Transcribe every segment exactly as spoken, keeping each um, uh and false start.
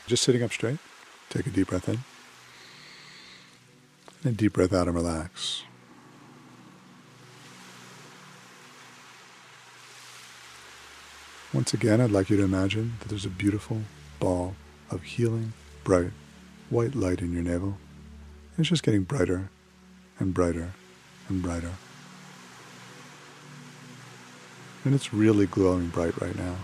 Just sitting up straight. Take a deep breath in. And a deep breath out and relax. Once again, I'd like you to imagine that there's a beautiful ball of healing, bright, white light in your navel. And it's just getting brighter and brighter and brighter. And it's really glowing bright right now.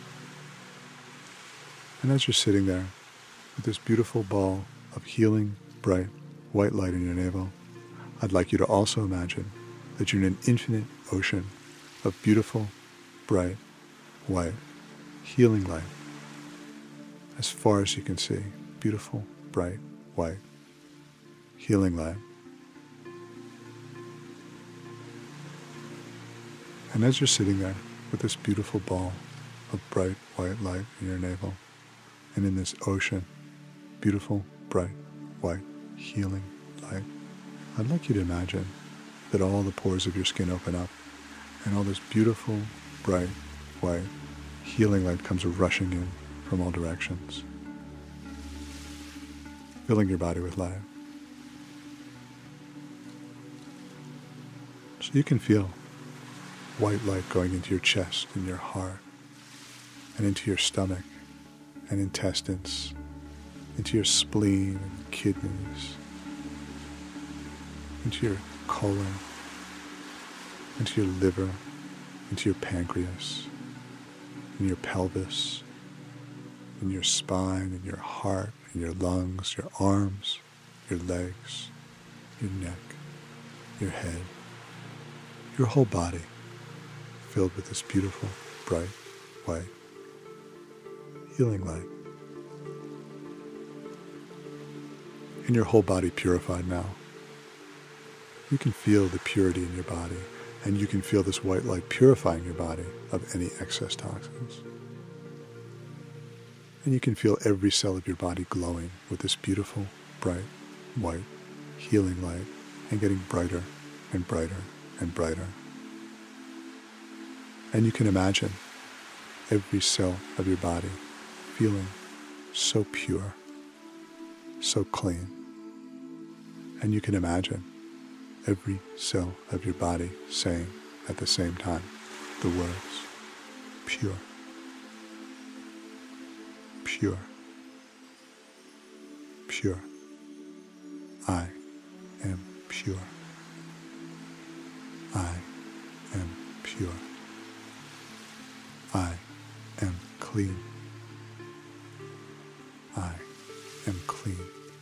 And as you're sitting there with this beautiful ball of healing, bright, white light in your navel, I'd like you to also imagine that you're in an infinite ocean of beautiful, bright, white, healing light. As far as you can see, beautiful, bright, white, healing light. And as you're sitting there with this beautiful ball of bright, white light in your navel, and in this ocean, beautiful, bright, white, healing light, I'd like you to imagine that all the pores of your skin open up, and all this beautiful, bright, white, healing light comes rushing in from all directions, filling your body with light. So you can feel white light going into your chest and your heart, and into your stomach and intestines, into your spleen and kidneys, into your colon, into your liver, into your pancreas, in your pelvis, in your spine, in your heart, in your lungs, your arms, your legs, your neck, your head, your whole body filled with this beautiful, bright, white, healing light. And your whole body purified now. You can feel the purity in your body, and you can feel this white light purifying your body of any excess toxins. And you can feel every cell of your body glowing with this beautiful, bright, white, healing light, and getting brighter and brighter and brighter. And you can imagine every cell of your body feeling so pure, so clean. And you can imagine every cell of your body saying at the same time the words, pure, pure, pure. I am pure. I am pure. I am clean. I am clean.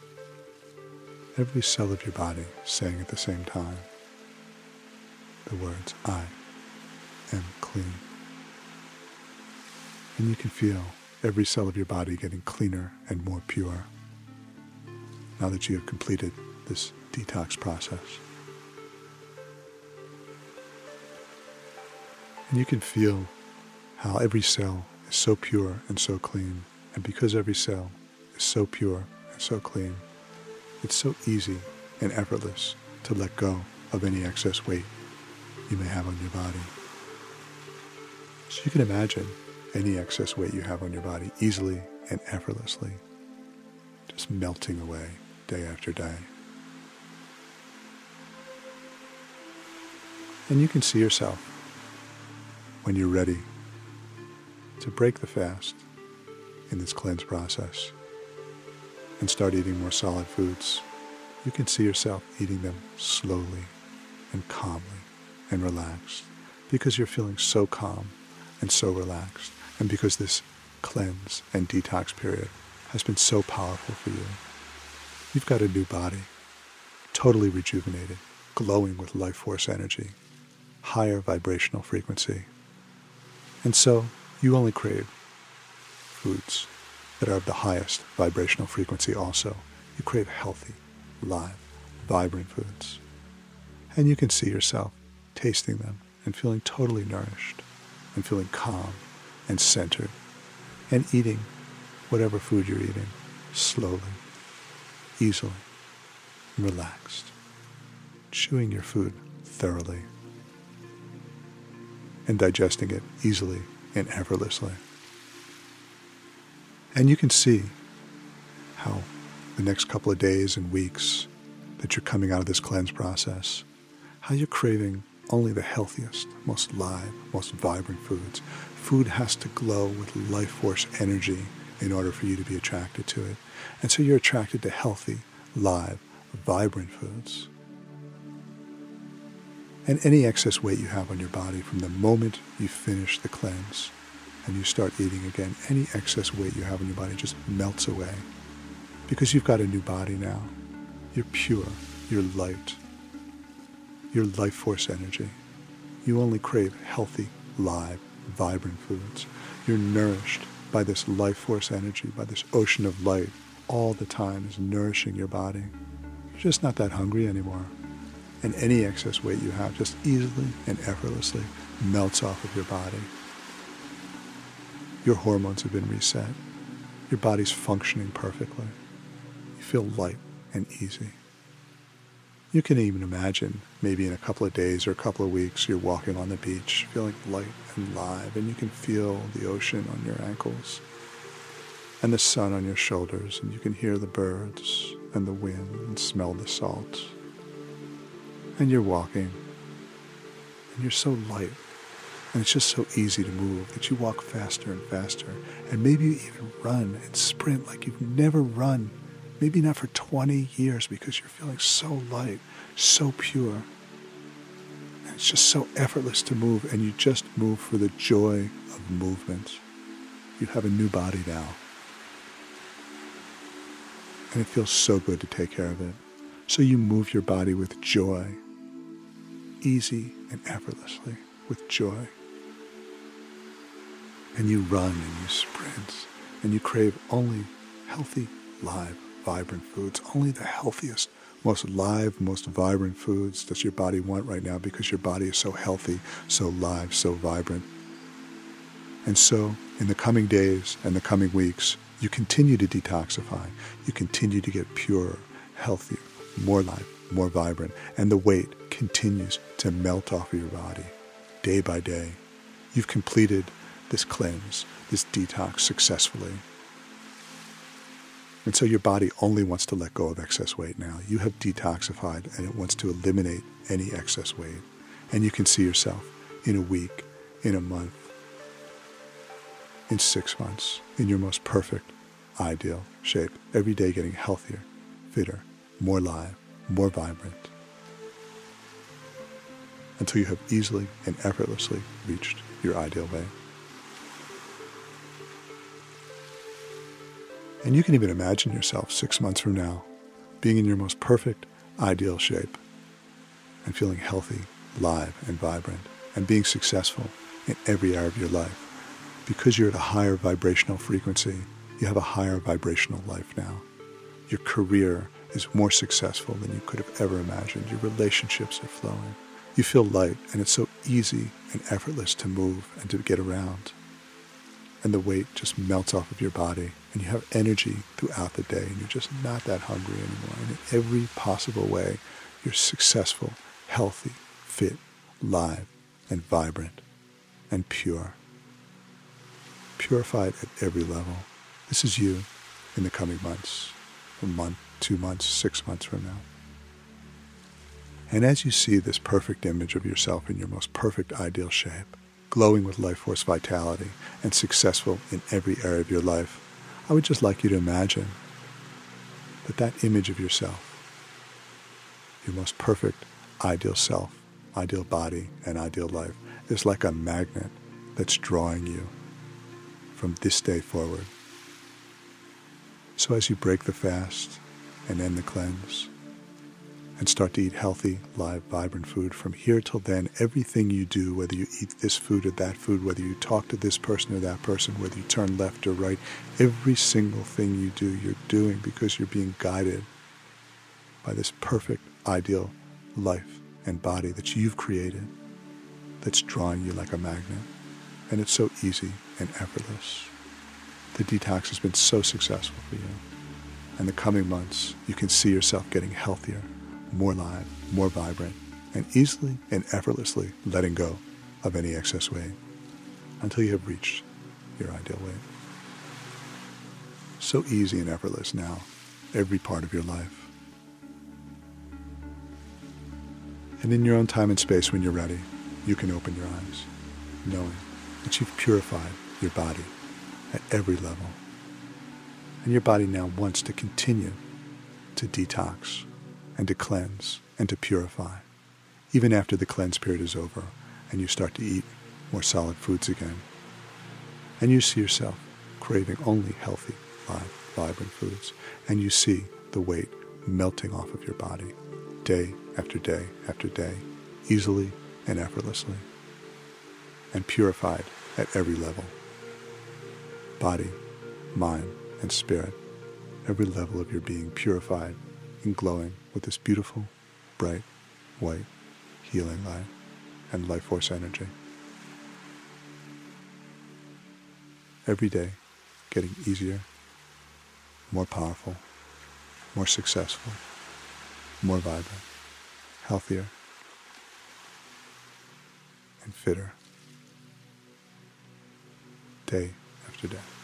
Every cell of your body saying at the same time the words, I am clean. And you can feel every cell of your body getting cleaner and more pure now that you have completed this detox process. And you can feel how every cell is so pure and so clean, and because every cell is so pure and so clean, it's so easy and effortless to let go of any excess weight you may have on your body. So you can imagine any excess weight you have on your body easily and effortlessly just melting away day after day. And you can see yourself when you're ready to break the fast in this cleanse process and start eating more solid foods. You can see yourself eating them slowly and calmly and relaxed because you're feeling so calm and so relaxed, and because this cleanse and detox period has been so powerful for you. You've got a new body, totally rejuvenated, glowing with life force energy, higher vibrational frequency. And so you only crave foods that are of the highest vibrational frequency also. You crave healthy, live, vibrant foods. And you can see yourself tasting them and feeling totally nourished and feeling calm and centered and eating whatever food you're eating slowly, easily, relaxed, chewing your food thoroughly and digesting it easily and effortlessly. And you can see how the next couple of days and weeks that you're coming out of this cleanse process, how you're craving only the healthiest, most live, most vibrant foods. Food has to glow with life force energy in order for you to be attracted to it. And so you're attracted to healthy, live, vibrant foods. And any excess weight you have on your body from the moment you finish the cleanse and you start eating again, any excess weight you have on your body just melts away because you've got a new body now. You're pure, you're light, you're life force energy. You only crave healthy, live, vibrant foods. You're nourished by this life force energy, by this ocean of light all the time is nourishing your body. You're just not that hungry anymore. And any excess weight you have just easily and effortlessly melts off of your body. Your hormones have been reset. Your body's functioning perfectly. You feel light and easy. You can even imagine maybe in a couple of days or a couple of weeks you're walking on the beach feeling light and live, and you can feel the ocean on your ankles and the sun on your shoulders, and you can hear the birds and the wind and smell the salt. And you're walking, and you're so light, and it's just so easy to move that you walk faster and faster, and maybe you even run and sprint like you've never run, maybe not for twenty years, because you're feeling so light, so pure, and it's just so effortless to move, and you just move for the joy of movement. You have a new body now, and it feels so good to take care of it. So you move your body with joy, easy and effortlessly, with joy. And you run and you sprint, and you crave only healthy, live, vibrant foods, only the healthiest, most live, most vibrant foods does your body want right now, because your body is so healthy, so live, so vibrant. And so, in the coming days and the coming weeks, you continue to detoxify. You continue to get purer, healthier, more live, more vibrant, and the weight continues to melt off of your body day by day. You've completed this cleanse, this detox successfully. And so your body only wants to let go of excess weight now. You have detoxified, and it wants to eliminate any excess weight. And you can see yourself in a week, in a month, in six months, in your most perfect, ideal shape, every day getting healthier, fitter, more live, more vibrant, until you have easily and effortlessly reached your ideal weight. And you can even imagine yourself six months from now being in your most perfect, ideal shape and feeling healthy, live, and vibrant, and being successful in every area of your life. Because you're at a higher vibrational frequency, you have a higher vibrational life now. Your career is more successful than you could have ever imagined. Your relationships are flowing. You feel light, and it's so easy and effortless to move and to get around. And the weight just melts off of your body, and you have energy throughout the day, and you're just not that hungry anymore. And in every possible way, you're successful, healthy, fit, live, and vibrant, and pure. Purified at every level. This is you in the coming months, a month, two months, six months from now. And as you see this perfect image of yourself in your most perfect ideal shape, glowing with life force vitality and successful in every area of your life, I would just like you to imagine that that image of yourself, your most perfect ideal self, ideal body, and ideal life, is like a magnet that's drawing you from this day forward. So as you break the fast and end the cleanse and start to eat healthy, live, vibrant food, from here till then, everything you do, whether you eat this food or that food, whether you talk to this person or that person, whether you turn left or right, every single thing you do, you're doing because you're being guided by this perfect, ideal life and body that you've created, that's drawing you like a magnet. And it's so easy and effortless. The detox has been so successful for you. In the coming months, you can see yourself getting healthier, more live, more vibrant, and easily and effortlessly letting go of any excess weight until you have reached your ideal weight. So easy and effortless now every part of your life. And in your own time and space, when you're ready, you can open your eyes, knowing that you've purified your body at every level. And your body now wants to continue to detox and to cleanse and to purify, even after the cleanse period is over and you start to eat more solid foods again. And you see yourself craving only healthy, live, vibrant foods. And you see the weight melting off of your body day after day after day, easily and effortlessly, and purified at every level. Body, mind, and spirit, every level of your being purified and glowing with this beautiful, bright, white, healing light and life force energy. Every day, getting easier, more powerful, more successful, more vibrant, healthier, and fitter, day after day.